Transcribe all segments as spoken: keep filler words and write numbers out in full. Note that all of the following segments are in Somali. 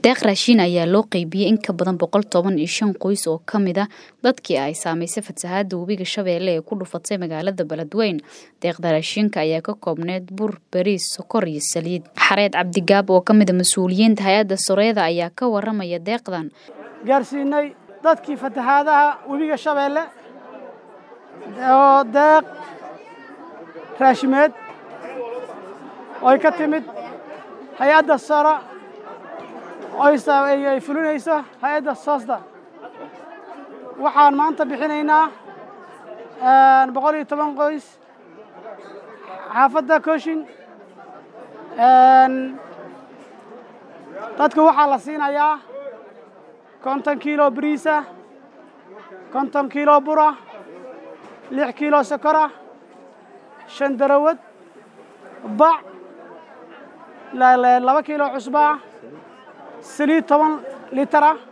deeq raashin ayaa loo qaybiyay in ka badan boqol toban iyo shan qoys oo kamid ah dadkii ay saameysay fatahaada webiga Shabeelle ee ku dhufatay magaalada Beledweyne. Deeqda raashinka ayaa ka koobneed bur, bariis, sokor iyo saliid. Xareed Cabdigaab oo kamid ah mas'uuliyiinta hay'adda Soreeda ayaa ka waramaya deeqdan. gaarsiinay dadkii fatahaadaha webiga Shabeelle oo deeq raashimeed oo ka timid hay'adda Sara ay ay fulinayso hay'adda Soosda. waxaan maanta bixinaynaa boqol iyo toban qoys xaafadda Kooshin. dadka waxaa la siinayaa konton kiilo bariis ah, konton kiilo bur ah, lix kiilo sokor ah, shan darawad, bac, laba kiilo cusbo ah, saliid toban litir ah,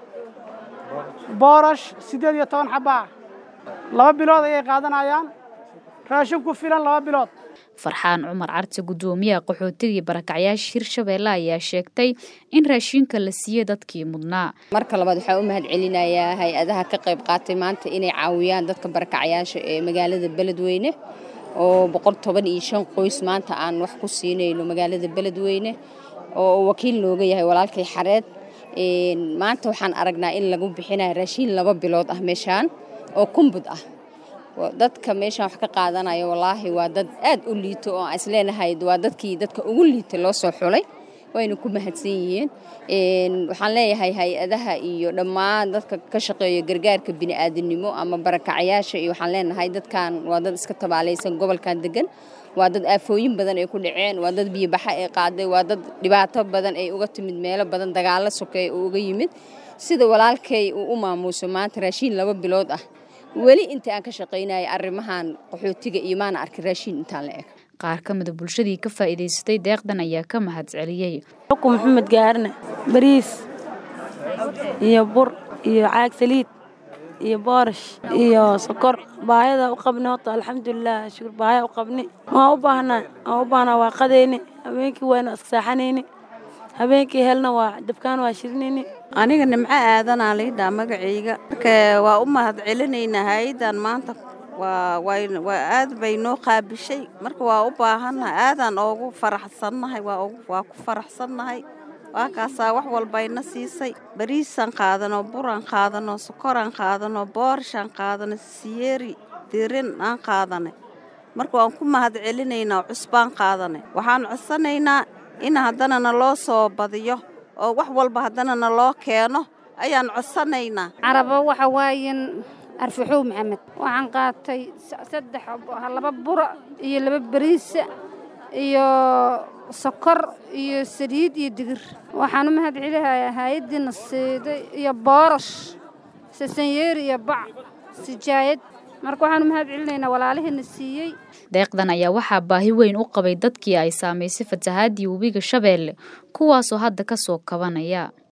boorash siddeed iyo toban xabba ah. laba bilood ayay qaadanayaan raashin ku filan laba bilood. Farxaan Cumar Carte gudoomiyaha qaxootiga barakacyaasha Hirshabeelle ayaa sheegtay in raashinka la siiyay dadkii mudnaa. marka labaad waxa u mahad celinayaa hay'adaha ka qayb qaatay maanta inay caawiyaan dadka barakacyaasha ee magaalada Beledweyne oo boqol toban iyo shan qoys maanta aan wax ku siinayno magaalada Beledweyne oo wakiil looga yahay walaalkay Xareed. een maanta waxaan aragnaa in lagu bixinayo raashin laba bilood ah meeshaan oo kumbud ah. dadka meeshaan wax ka qaadanayo wallaahi waa dad aad u liito oo isleenahay waa dadkii dadka ugu liito loo soo xulay wayna ku mahadsan yihiin. een waxaan leeyahay hay'adaha iyo dhammaan dadka ka shaqeeya gargaarka bini'aadanimo ama barakacyaasha iyo waxaan leenahay dadkan waa dad iska tabaalaysan gobolkan degan, waa dad aafooyin badan ay ku dhaceen, waa dad biyo baxa ay qaaday, waa dad dhibaato badan ay uga timid meelo badan dagaalo sokeey oo uga yimid. sida walaalkay uu u maamuuso maanta raashin laba bilood ah weli inta aan ka shaqeynay arrimahan qaxootiga iyo maana arkin raashin intaan la eg. qaar ka mid ah bulshadii ka faa'iideystay deeqdan ayaa ka mahad celiyay. xukum Maxamed Gaarne bariis iyo bur iyo caag saliid iyo boorash iyo sokor baayada u qabnay horta alxamdulillah shukr baaya u qabnay waa u baahnaa waa u baahnaa waa qadayni habeenkii wayna iska saaxanayni habeenkii helna waa dabkaan waa shirinayni. aniga nimco aadanaa leeyahay magacayga marka waa u mahad celinaynaa hay'adan maanta waa waa aad bay noo qaabishay marka waa u baahanahay aadan ugu faraxsanahay waa waa ku faraxsanahay waa kaasa wax walba ina siisay bariisan qaadano buran qaadano sokoran qaadano boorshan qaadano siyeeri dirin aan qaadanay marka waan ku mahad celinaynaa cusbaan qaadanay waxaan codsanaynaa in haddana loo soo badiyo oo wax walba haddana loo keeno ayaan codsanaynaa. carabo waxa waayin arfaxuu maxamed waxaan qaatay saddex laba bur iyo laba bariis iyo sokor iyo saliid iyo digir. waxaan u mahad celinayaa hay'adina siiday iyo boorash sasanyeer iyo bac sijaayad. marka waxaan u mahad celinaynaa walaalihina siiyay. deeqdan ayaa waxaa baahi weyn u qabay dadkii ay saameysay fatahaadii webiga Shabeelle kuwaas oo hadda ka soo kabanaya.